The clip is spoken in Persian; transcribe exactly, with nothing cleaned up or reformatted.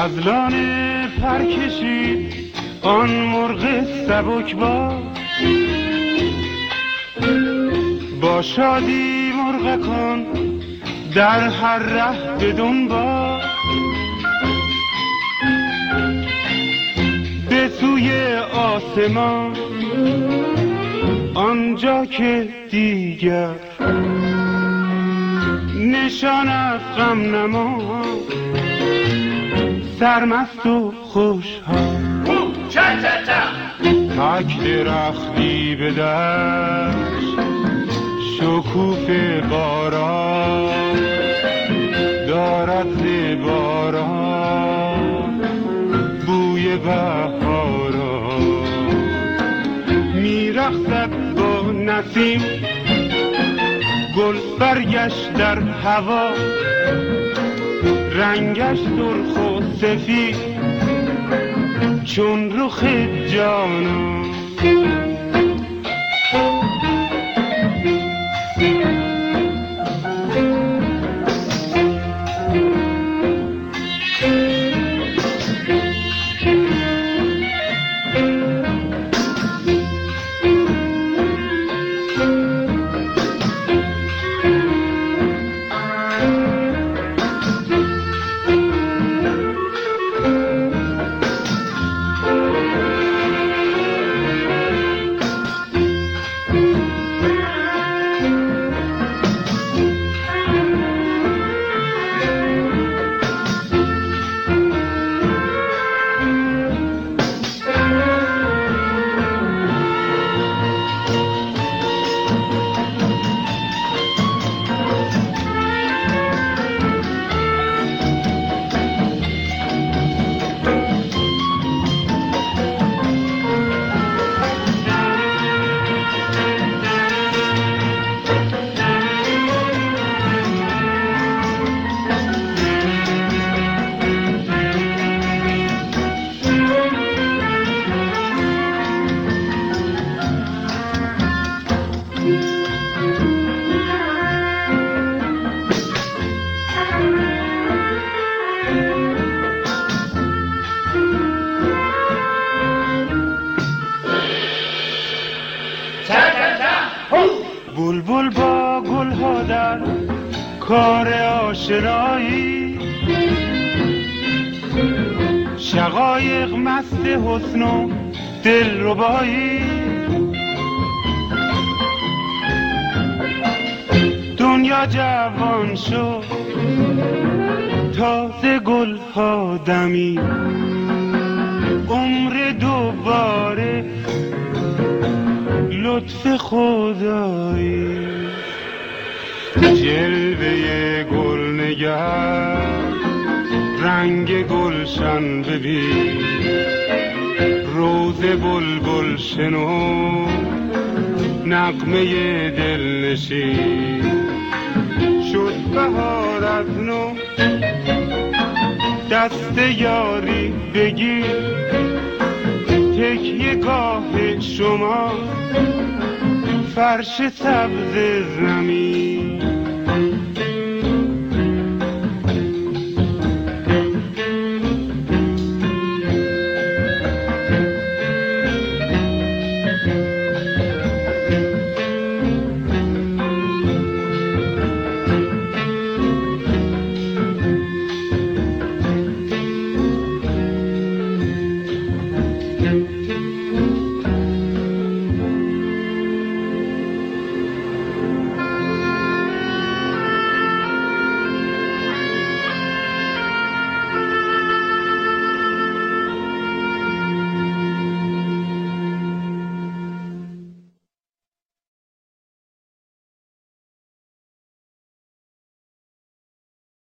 از لانه پر کشید آن مرغ سبکبار، با شادی مرغکان در هر ره به دنبال، به سوی آسمان آنجا که دیگر نشان از غم نما، سرمست و خوشحال تک درختی به دشت شکوف باران دارد ز باران بوی بهاران، میرقصد با نسیم گل برگشت در هوا، رنگش سرخ و سفید چون رخ جانان. بلبل با گل ها در کار آشنایی، شقایق مست حسن و دلربایی، دنیا جوان شد تازه گل ها دمی، عمر دوباره لطف خدایی، جلوه گل نگر رنگ گلشن ببین، روز بلبل شنو نغمه دلنشین، شد بهار از نو دست یاری بگیر، تکیه گاه شما فرش سبز زمین.